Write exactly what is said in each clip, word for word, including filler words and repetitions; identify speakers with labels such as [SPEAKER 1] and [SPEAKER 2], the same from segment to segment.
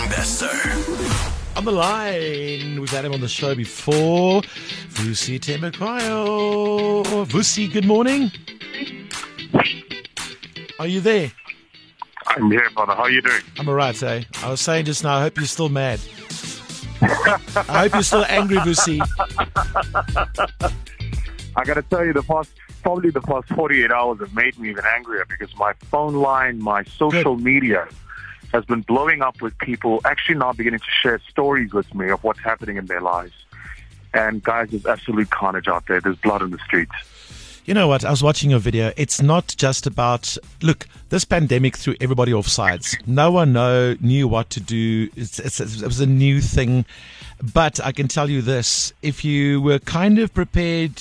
[SPEAKER 1] Investor.
[SPEAKER 2] On the line, we've had him on the show before. Vusi Thembekwayo. Vusi, good morning. Are you there?
[SPEAKER 3] I'm here, brother. How are you doing?
[SPEAKER 2] I'm alright, eh? I was saying just now, I hope you're still mad. I hope you're still angry, Vusi.
[SPEAKER 3] I got to tell you, the past probably the past forty-eight hours have made me even angrier because my phone line, my social
[SPEAKER 2] Good.
[SPEAKER 3] media has been blowing up with people actually now beginning to share stories with me of what's happening in their lives. And guys, there's absolute carnage out there. There's blood in the streets.
[SPEAKER 2] You know what? I was watching your video. It's not just about, look, this pandemic threw everybody off sides. No one know, knew what to do. It's, it's, it was a new thing. But I can tell you this, if you were kind of prepared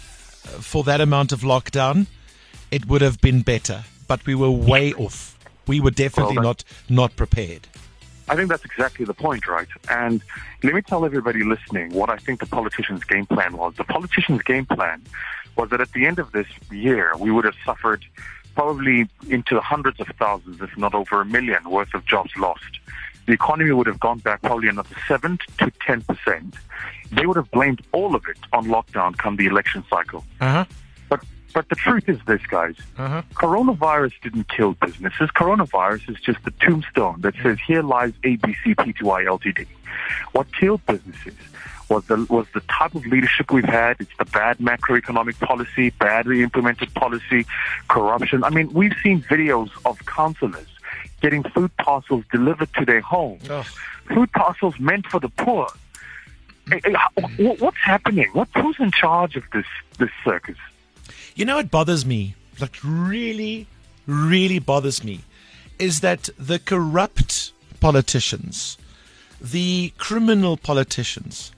[SPEAKER 2] for that amount of lockdown, it would have been better. But we were way off. We were definitely
[SPEAKER 3] Well,
[SPEAKER 2] not, not prepared.
[SPEAKER 3] I think that's exactly the point, right? And let me tell everybody listening what I think the politicians' game plan was. The politicians' game plan was that at the end of this year, we would have suffered probably into the hundreds of thousands, if not over a million, worth of jobs lost. The economy would have gone back probably another seven to ten percent. They would have blamed all of it on lockdown come the election cycle.
[SPEAKER 2] Uh-huh.
[SPEAKER 3] But but the truth is this, guys.
[SPEAKER 2] Uh-huh.
[SPEAKER 3] Coronavirus didn't kill businesses. Coronavirus is just a tombstone that says, here lies A B C P two I Ltd. What killed businesses was the was the type of leadership we've had. It's the bad macroeconomic policy, badly implemented policy, corruption. I mean, we've seen videos of councillors getting food parcels delivered to their homes.
[SPEAKER 2] Oh.
[SPEAKER 3] Food parcels meant for the poor. Eh, eh, wh- What's happening? What, who's in charge of this, this circus?
[SPEAKER 2] You know what bothers me, like really, really bothers me, is that the corrupt politicians, the criminal politicians,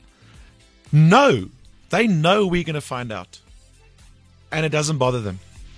[SPEAKER 2] know, they know we're going to find out. And it doesn't bother them.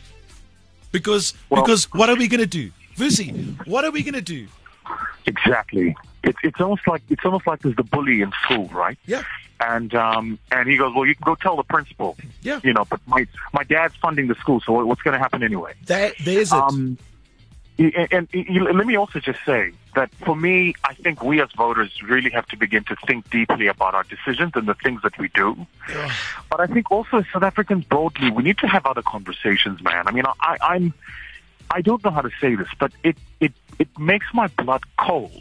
[SPEAKER 2] Because,
[SPEAKER 3] Well-
[SPEAKER 2] because what are we going to do? Vusi, what are we going to do?
[SPEAKER 3] Exactly. It's it's almost like it's almost like there's the bully in school, right?
[SPEAKER 2] Yeah.
[SPEAKER 3] And um and he goes, well, you can go tell the principal.
[SPEAKER 2] Yeah.
[SPEAKER 3] You know, but my my dad's funding the school, so what's going to happen anyway?
[SPEAKER 2] That, there's it.
[SPEAKER 3] Um, and, and, and let me also just say that for me, I think we as voters really have to begin to think deeply about our decisions and the things that we do.
[SPEAKER 2] Ugh.
[SPEAKER 3] But I think also as South Africans broadly, we need to have other conversations, man. I mean, I, I'm, I don't know how to say this, but it, it, it makes my blood cold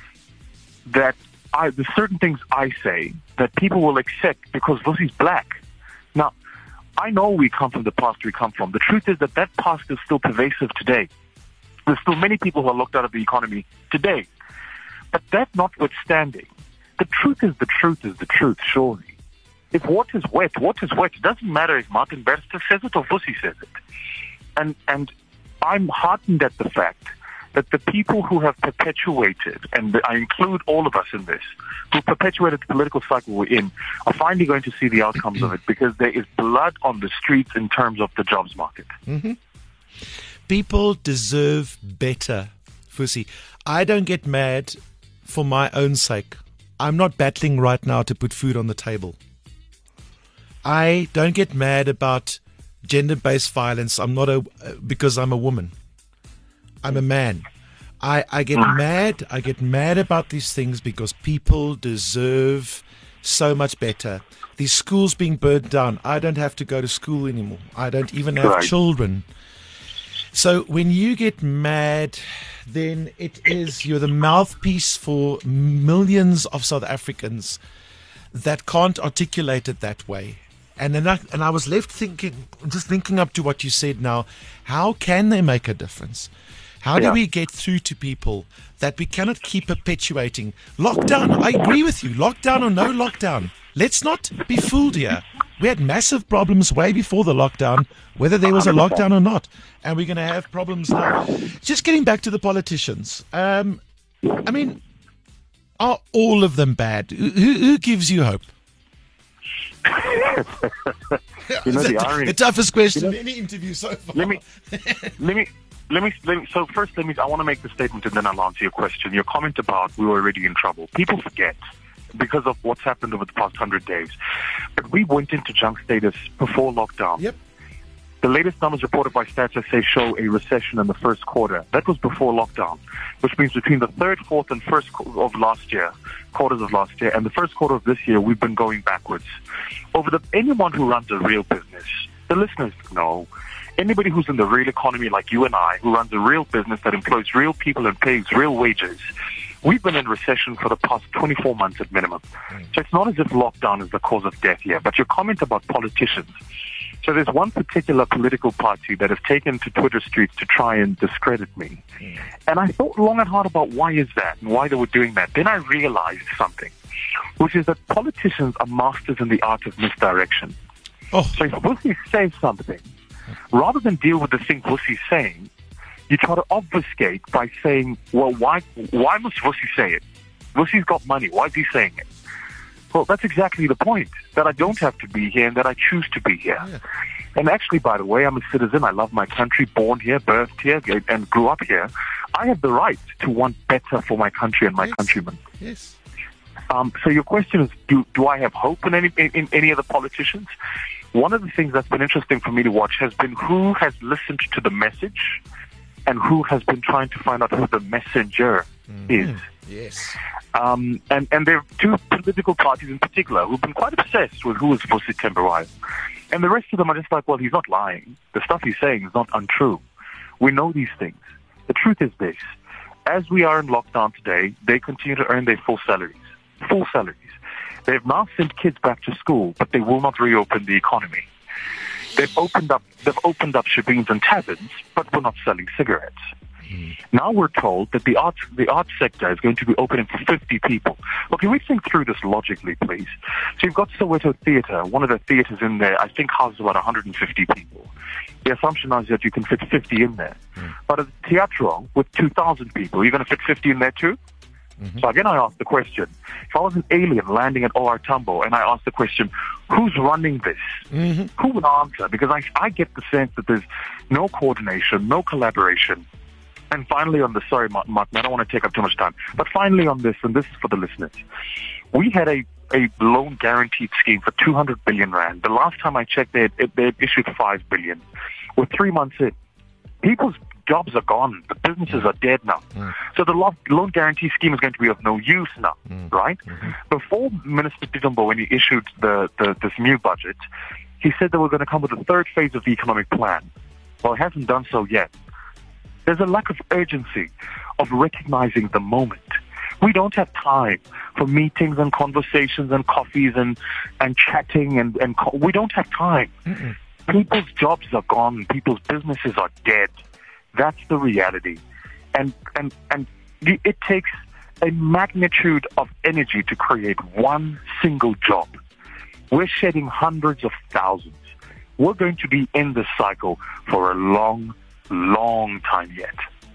[SPEAKER 3] that I, there's certain things I say that people will accept because Vusi's black. Now, I know we come from the past we come from. The truth is that that past is still pervasive today. There's still many people who are locked out of the economy today. But that notwithstanding, the truth is the truth is the truth, surely. If what is wet, what is wet. It doesn't matter if Martin Berster says it or Vusi says it. And, and I'm heartened at the fact that the people who have perpetuated, and I include all of us in this, who perpetuated the political cycle we're in, are finally going to see the outcomes of it because there is blood on the streets in terms of the jobs market.
[SPEAKER 2] Mm-hmm. People deserve better, Vusi. I don't get mad for my own sake. I'm not battling right now to put food on the table. I don't get mad about gender-based violence. I'm not a because I'm a woman. I'm a man. I, I get mad. I get mad about these things because people deserve so much better. These schools being burned down. I don't have to go to school anymore. I don't even have
[SPEAKER 3] Right.
[SPEAKER 2] children. So when you get mad, then it is you're the mouthpiece for millions of South Africans that can't articulate it that way. And then I, and I was left thinking, just linking up to what you said now, how can they make a difference? How do
[SPEAKER 3] Yeah.
[SPEAKER 2] we get through to people that we cannot keep perpetuating lockdown? I agree with you, lockdown or no lockdown. Let's not be fooled here. We had massive problems way before the lockdown, whether there was a lockdown or not. And we're going to have problems now. Just getting back to the politicians. Um, I mean, are all of them bad? Who, who gives you hope?
[SPEAKER 3] You know, the
[SPEAKER 2] the,
[SPEAKER 3] irony-
[SPEAKER 2] the toughest question
[SPEAKER 3] You know-
[SPEAKER 2] in any interview so far.
[SPEAKER 3] Let me, let me, let me, let me. So first, let me. I want to make the statement, and then I'll answer your question. Your comment about we were already in trouble. People forget because of what's happened over the past hundred days. But we went into junk status before lockdown.
[SPEAKER 2] Yep.
[SPEAKER 3] The latest numbers reported by Stats S A show a recession in the first quarter. That was before lockdown, which means between the third, fourth, and first qu- of last year, quarters of last year, and the first quarter of this year, we've been going backwards. Over the anyone who runs a real business, the listeners know, anybody who's in the real economy like you and I, who runs a real business that employs real people and pays real wages, we've been in recession for the past twenty-four months at minimum. So it's not as if lockdown is the cause of death here. But your comment about politicians. So there's one particular political party that has taken to Twitter streets to try and discredit me. And I thought long and hard about why is that and why they were doing that. Then I realized something, which is that politicians are masters in the art of misdirection.
[SPEAKER 2] Oh.
[SPEAKER 3] So if Vusi says something, rather than deal with the thing Vusi's saying, you try to obfuscate by saying, well, why why must Vusi say it? Vusi's got money. Why is he saying it? Well, that's exactly the point, that I don't have to be here and that I choose to be here. Yeah. And actually, by the way, I'm a citizen. I love my country, born here, birthed here, and grew up here. I have the right to want better for my country and my
[SPEAKER 2] yes.
[SPEAKER 3] countrymen.
[SPEAKER 2] Yes.
[SPEAKER 3] Um, so your question is, do, do I have hope in any, in, in any of the politicians? One of the things that's been interesting for me to watch has been who has listened to the message and who has been trying to find out who the messenger mm-hmm. is.
[SPEAKER 2] Yes.
[SPEAKER 3] Um, and, and there are two political parties in particular who've been quite obsessed with who is Vusi Thembiwayo. And the rest of them are just like, well, he's not lying. The stuff he's saying is not untrue. We know these things. The truth is this. As we are in lockdown today, they continue to earn their full salaries. Full salaries. They've now sent kids back to school, but they will not reopen the economy. They've opened up, they've opened up shebeens and taverns, but we're not selling cigarettes. Mm. Now we're told that the arts, the arts sector is going to be opening for fifty people. Well, can we think through this logically, please? So you've got Soweto Theatre. One of the theatres in there, I think, houses about one hundred fifty people. The assumption is that you can fit fifty in there. Mm. But at the Teatro, with two thousand people, you're going to fit fifty in there too? Mm-hmm. So again, I asked the question, if I was an alien landing at O R Tambo and I asked the question, who's running this? Mm-hmm. Who would answer? Because I, I get the sense that there's no coordination, no collaboration. And finally on this, sorry, Martin, I don't want to take up too much time, but finally on this, and this is for the listeners, we had a, a loan guaranteed scheme for two hundred billion rand. The last time I checked, they had, they had issued five billion. We're three months in. People's jobs are gone. The businesses are dead now. Mm. So the loan guarantee scheme is going to be of no use now, mm. right? Mm-hmm. Before Minister Tidumbo, when he issued the, the this new budget, he said they were going to come with a third phase of the economic plan. Well, it hasn't done so yet. There's a lack of urgency of recognizing the moment. We don't have time for meetings and conversations and coffees and, and chatting and, and co- we don't have time. Mm-mm. People's jobs are gone. People's businesses are dead. That's the reality. And, and, and it takes a magnitude of energy to create one single job. We're shedding hundreds of thousands. We're going to be in this cycle for a long, long time yet.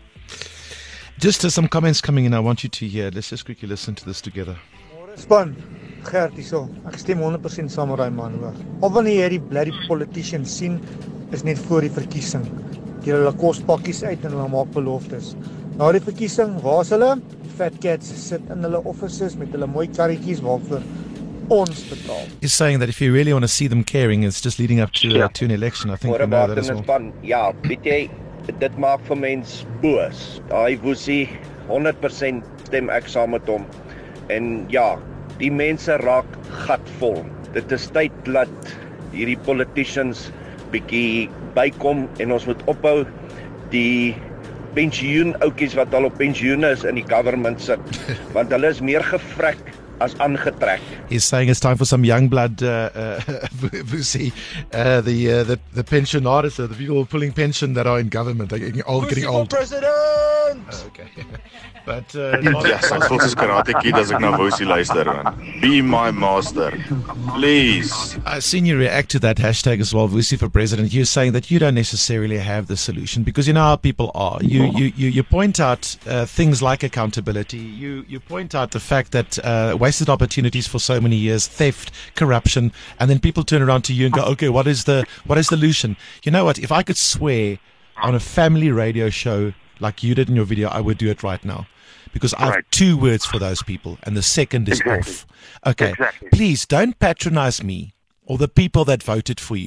[SPEAKER 2] Just as some comments coming in, I want you to hear. Let's just quickly listen to this together.
[SPEAKER 1] Span, Gert hierso. Ek stem one hundred percent saam met daai man hoor. Of wanneer jy die bloody politicians sien, is net voor die verkiesing. Jy hulle kos pakkies uit en hulle maak beloftes. Na die verkiesing, waar's hulle? Fat cats sit in hulle offices met hulle mooi karretjies waarvoor ons betaal.
[SPEAKER 2] He's saying that if you really want to see them caring, it's just leading up to, uh, to an election. I think we know that as well.
[SPEAKER 4] Span, ja, weet jy, dit maak vir mens boos. Daai Vusi, one hundred percent stem ek saam met hom. En ja, die mense raak gatvol. Dit is tyd dat hierdie politicians bietjie bykom en ons moet ophou die pensioen ouetjies wat al op pensioene is in die government sit, want hulle is meer gevrek as aangetrek.
[SPEAKER 2] He's saying it's time for some young blood, uh, uh, Vusi, uh, the, uh, the the pensioners, the people pulling pension that are in government, they're getting old, getting old.
[SPEAKER 1] President!
[SPEAKER 2] Oh, okay. But uh,
[SPEAKER 5] yes, ek voel soos karate kid as ek na Vusi luister, man. Be my master, please.
[SPEAKER 2] I've seen you react to that hashtag as well, Vusi for president. You're saying that you don't necessarily have the solution because you know how people are. You you you, you point out uh, things like accountability. You you point out the fact that uh, wasted opportunities for so many years, theft, corruption, and then people turn around to you and go, okay, what is the what is the solution? You know what? If I could swear on a family radio show like you did in your video, I would do it right now. Because I have right. two words for those people, and the second is
[SPEAKER 3] exactly.
[SPEAKER 2] off. Okay,
[SPEAKER 3] exactly.
[SPEAKER 2] Please don't patronize me or the people that voted for you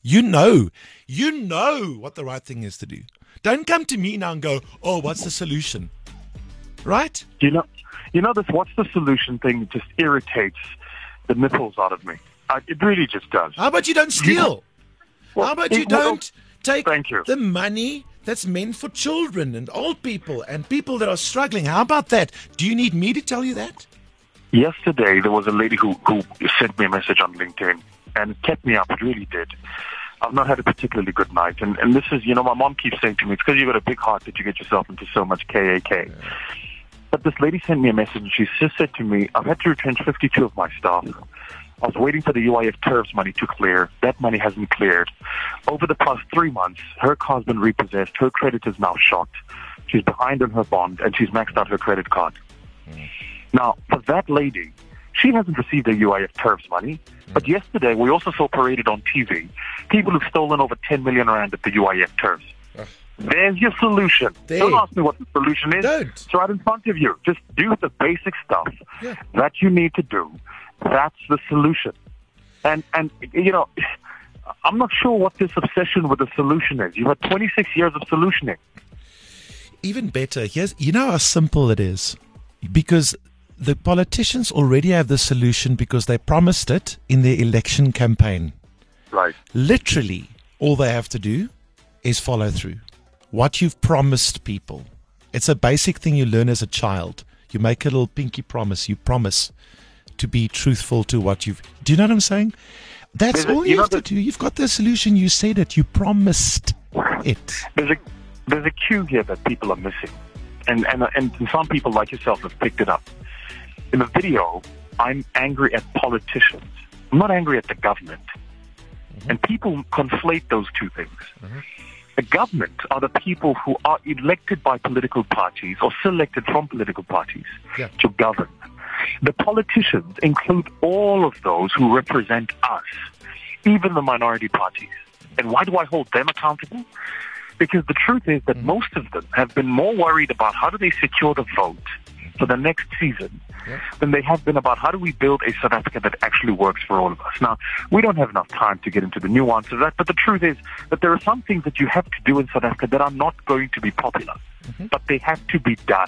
[SPEAKER 2] You know, you know what the right thing is to do. Don't come to me now and go, oh, what's the solution? Right?
[SPEAKER 3] You know, you know this what's the solution thing just irritates the nipples out of me. I, it really just does.
[SPEAKER 2] How about you don't steal?
[SPEAKER 3] Well,
[SPEAKER 2] How about
[SPEAKER 3] it-
[SPEAKER 2] you don't take
[SPEAKER 3] Thank you.
[SPEAKER 2] the money that's meant for children and old people and people that are struggling? How about that? Do you need me to tell you that?
[SPEAKER 3] Yesterday, there was a lady who, who sent me a message on LinkedIn, and it kept me up. It really did. I've not had a particularly good night. And, and this is, you know, my mom keeps saying to me, it's because you've got a big heart that you get yourself into so much K A K. Yeah. But this lady sent me a message, and she just said to me, I've had to retrench fifty-two of my staff. I was waiting for the U I F tariffs money to clear. That money hasn't cleared. Over the past three months, her car's been repossessed. Her credit is now shot. She's behind on her bond, and she's maxed out her credit card. Mm. Now, for that lady, she hasn't received a U I F tariffs money. Mm. But yesterday, we also saw paraded on T V people who've stolen over ten million rand at the U I F tariffs. Uh. There's your solution.
[SPEAKER 2] There.
[SPEAKER 3] Don't ask me what the solution is.
[SPEAKER 2] Don't.
[SPEAKER 3] It's right in front of you. Just do the basic stuff
[SPEAKER 2] yeah.
[SPEAKER 3] that you need to do. That's the solution. And, and you know, I'm not sure what this obsession with the solution is. You've had twenty-six years of solutioning.
[SPEAKER 2] Even better, here's, you know how simple it is? Because the politicians already have the solution because they promised it in their election campaign.
[SPEAKER 3] Right.
[SPEAKER 2] Literally, all they have to do is follow through. What you've promised people. It's a basic thing you learn as a child. You make a little pinky promise. You promise to be truthful to what you've... Do you know what I'm saying? That's
[SPEAKER 3] There's
[SPEAKER 2] all
[SPEAKER 3] a,
[SPEAKER 2] you,
[SPEAKER 3] you
[SPEAKER 2] have
[SPEAKER 3] know,
[SPEAKER 2] to do. You've got the solution. You said it. You promised it.
[SPEAKER 3] There's a, there's a cue here that people are missing. And, and, and some people like yourself have picked it up. In the video, I'm angry at politicians. I'm not angry at the government. Mm-hmm. And people conflate those two things. Mm-hmm. The government are the people who are elected by political parties or selected from political parties yeah. to govern. The politicians include all of those who represent us, even the minority parties. And why do I hold them accountable? Because the truth is that mm-hmm. most of them have been more worried about how do they secure the vote for the next season yeah. than they have been about how do we build a South Africa that actually works for all of us. Now, we don't have enough time to get into the nuances of that, but the truth is that there are some things that you have to do in South Africa that are not going to be popular, mm-hmm. but they have to be done.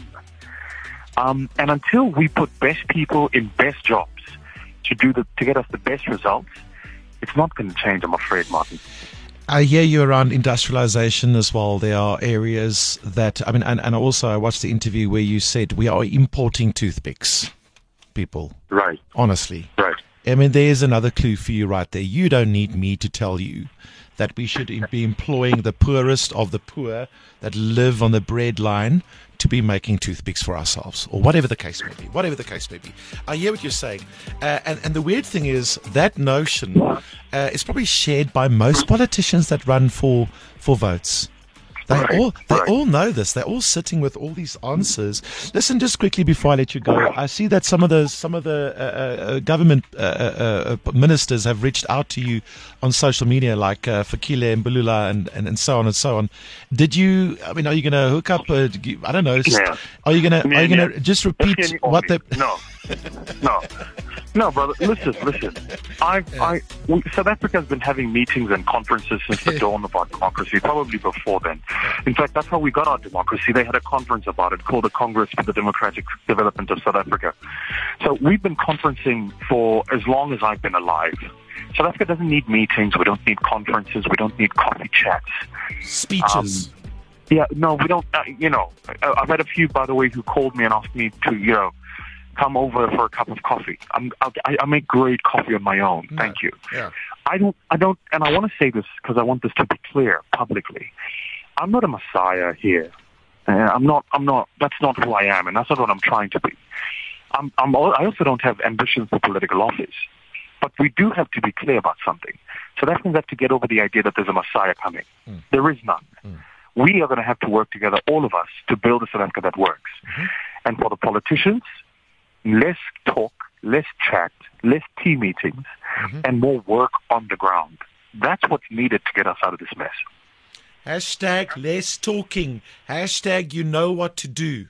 [SPEAKER 3] Um, and until we put best people in best jobs to do the to get us the best results, it's not going to change, I'm afraid, Martin.
[SPEAKER 2] I hear you around industrialization as well. There are areas that, I mean, and, and also I watched the interview where you said we are importing toothpicks, people.
[SPEAKER 3] Right.
[SPEAKER 2] Honestly.
[SPEAKER 3] Right.
[SPEAKER 2] I mean, there's another clue for you right there. You don't need me to tell you that we should be employing the poorest of the poor that live on the bread line to be making toothpicks for ourselves, or whatever the case may be, whatever the case may be. I hear what you're saying. Uh, and, and the weird thing is that notion uh, is probably shared by most politicians that run for, for votes. They
[SPEAKER 3] right,
[SPEAKER 2] all they
[SPEAKER 3] right.
[SPEAKER 2] all know this. They're all sitting with all these answers. Listen, just quickly before I let you go, I see that some of the some of the uh, uh, government uh, uh, uh, ministers have reached out to you on social media, like uh, Fikile and Mbulula and, and, and so on and so on. Did you? I mean, are you going to hook up? Uh, I don't know.
[SPEAKER 3] Yeah.
[SPEAKER 2] Are you going to?
[SPEAKER 3] Yeah,
[SPEAKER 2] Are you going to
[SPEAKER 3] yeah.
[SPEAKER 2] just repeat what they?
[SPEAKER 3] No, no. No, brother, listen, listen. I, I, we, South Africa has been having meetings and conferences since the dawn of our democracy, probably before then. In fact, that's how we got our democracy. They had a conference about it called the Congress for the Democratic Development of South Africa. So we've been conferencing for as long as I've been alive. South Africa doesn't need meetings. We don't need conferences. We don't need coffee chats.
[SPEAKER 2] Speeches.
[SPEAKER 3] Um, yeah, no, we don't, uh, you know, I, I've had a few, by the way, who called me and asked me to, you know, come over for a cup of coffee. I'm, I, I make great coffee on my own.
[SPEAKER 2] Yeah.
[SPEAKER 3] Thank you.
[SPEAKER 2] Yeah.
[SPEAKER 3] I don't, I don't, and I want to say this because I want this to be clear publicly. I'm not a messiah here. Uh, I'm not, I'm not, that's not who I am, and that's not what I'm trying to be. I'm, I'm, I also don't have ambitions for political office. But we do have to be clear about something. So that means have to get over the idea that there's a messiah coming. Mm. There is none. Mm. We are going to have to work together, all of us, to build a South Africa that works. Mm-hmm. And for the politicians, less talk, less chat, less team meetings, mm-hmm. and more work on the ground. That's what's needed to get us out of this mess.
[SPEAKER 2] Hashtag less talking. Hashtag you know what to do.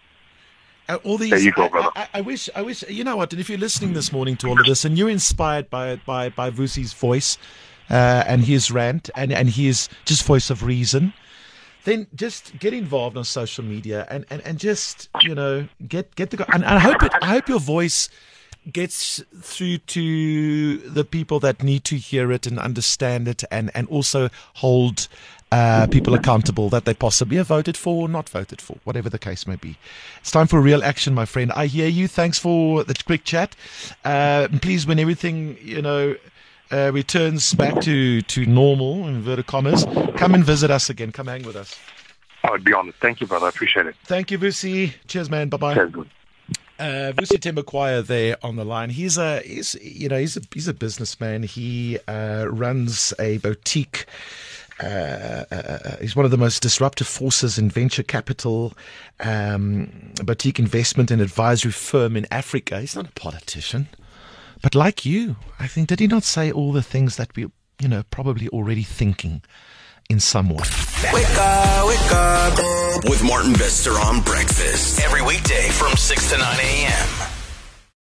[SPEAKER 2] Uh, all these,
[SPEAKER 3] there you go,
[SPEAKER 2] I,
[SPEAKER 3] brother.
[SPEAKER 2] I, I wish, I wish, you know what, and if you're listening this morning to all of this and you're inspired by by, by Vusi's voice, uh, and his rant and, and his just voice of reason, then just get involved on social media and, and, and just, you know, get get the and, and I hope it I hope your voice gets through to the people that need to hear it and understand it, and, and also hold uh, people accountable that they possibly have voted for or not voted for, whatever the case may be. It's time for real action, my friend. I hear you. Thanks for the quick chat. Uh, please, when everything, you know, uh, returns back to, to normal, in inverted commas, come and visit us again. Come hang with us.
[SPEAKER 3] I would be honored. Thank you, brother. I appreciate it.
[SPEAKER 2] Thank you, Vusi. Cheers, man. Bye-bye.
[SPEAKER 3] Cheers, good.
[SPEAKER 2] Uh, Vusi Thembekwayo there on the line. He's a, he's, you know, he's a, he's a businessman. He uh, runs a boutique. Uh, uh, he's one of the most disruptive forces in venture capital, um, a boutique investment and advisory firm in Africa. He's not a politician, but like you, I think, did he not say all the things that we, you know, probably already thinking in some way?
[SPEAKER 6] Wake up, wake up with Martin Bester on breakfast every weekday from six to nine a.m.